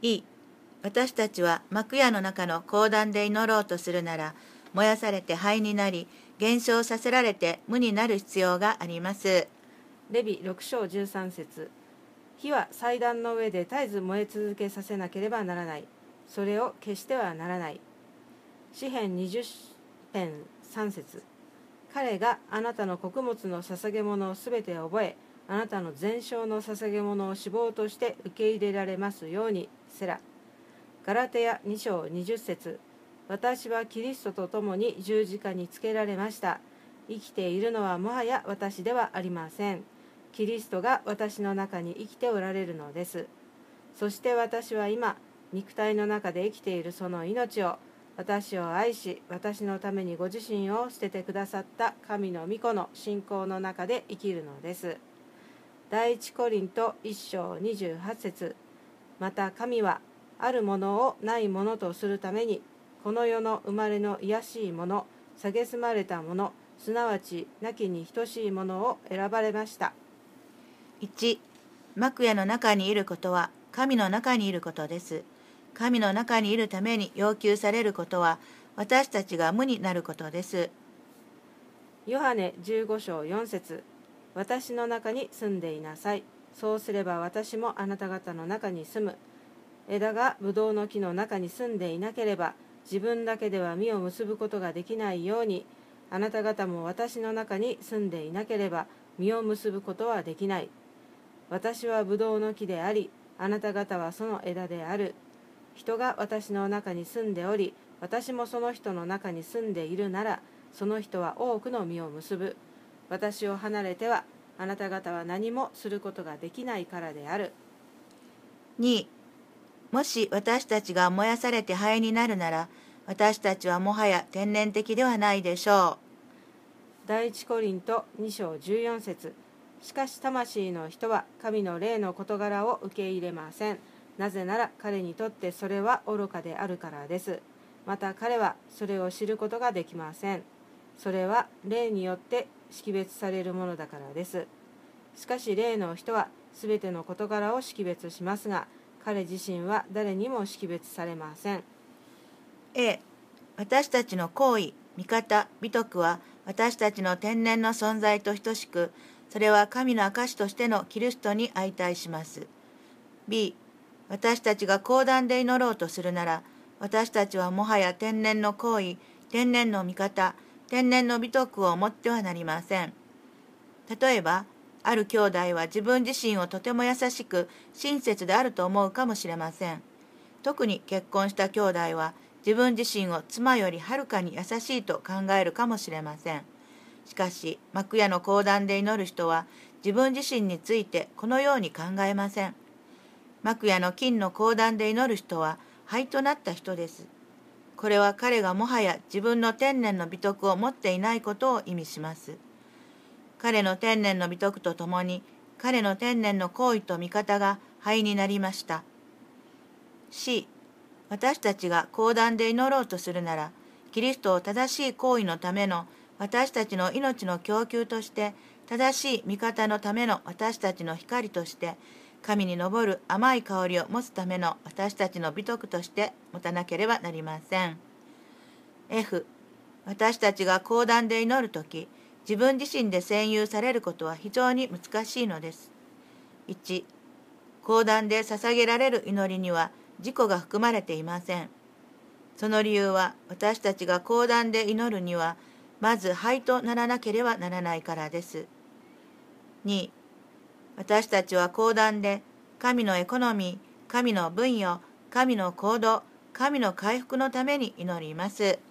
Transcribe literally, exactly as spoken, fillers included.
い。私たちは幕屋の中の講談で祈ろうとするなら、燃やされて灰になり、減少させられて無になる必要があります。 レビろく章じゅうさん節。火は祭壇の上で絶えず燃え続けさせなければならない。それを消してはならない。詩編にじゅう編さん節。彼があなたの穀物の捧げ物をすべて覚え、あなたの全焼の捧げ物を脂肪として受け入れられますように。セラ。ガラテヤに章にじゅう節。私はキリストと共に十字架につけられました。生きているのはもはや私ではありません。キリストが私の中に生きておられるのです。そして私は今、肉体の中で生きているその命を、私を愛し、私のためにご自身を捨ててくださった神の御子の信仰の中で生きるのです。第一コリントいち章にじゅうはち節。また神は、あるものをないものとするために、この世の生まれの卑しいもの、蔑まれたもの、すなわち亡きに等しいものを選ばれました。 いち. 幕屋の中にいることは神の中にいることです。神の中にいるために要求されることは私たちが無になることです。 ヨハネじゅうご章よん節。私の中に住んでいなさい。そうすれば私もあなた方の中に住む。枝がブドウの木の中に住んでいなければ自分だけでは実を結ぶことができないように、あなた方も私の中に住んでいなければ実を結ぶことはできない。私はブドウの木であり、あなた方はその枝である。人が私の中に住んでおり、私もその人の中に住んでいるなら、その人は多くの実を結ぶ。私を離れては、あなた方は何もすることができないからである。 に. もし私たちが燃やされて灰になるなら、私たちはもはや天然的ではないでしょう。第一コリントに章じゅうよん節。しかし魂の人は神の霊の事柄を受け入れません。なぜなら彼にとってそれは愚かであるからです。また彼はそれを知ることができません。それは霊によって識別されるものだからです。しかし霊の人はすべての事柄を識別しますが、彼自身は誰にも識別されません。 A. 私たちの行為、見方、美徳は私たちの天然の存在と等しく、それは神の証としてのキリストに相対します。B. 私たちが講談で祈ろうとするなら、私たちはもはや天然の行為、天然の見方、天然の美徳を持ってはなりません。例えば、ある兄弟は自分自身をとても優しく親切であると思うかもしれません。特に結婚した兄弟は自分自身を妻よりはるかに優しいと考えるかもしれません。しかし、幕屋の講談で祈る人は自分自身についてこのように考えません。幕屋の金の講談で祈る人は灰となった人です。これは彼がもはや自分の天然の美徳を持っていないことを意味します。彼の天然の美徳とともに、彼の天然の行為と見方が灰になりました。C. 私たちが講談で祈ろうとするなら、キリストを正しい行為のための私たちの命の供給として、正しい見方のための私たちの光として、神に昇る甘い香りを持つための私たちの美徳として持たなければなりません。F. 私たちが講談で祈るとき、自分自身で占有されることは非常に難しいのです。いち. 講談で捧げられる祈りには自己が含まれていません。その理由は私たちが講談で祈るにはまず灰とならなければならないからです。に. 私たちは講談で神のエコノミー、神の分与、神の行動、神の回復のために祈ります。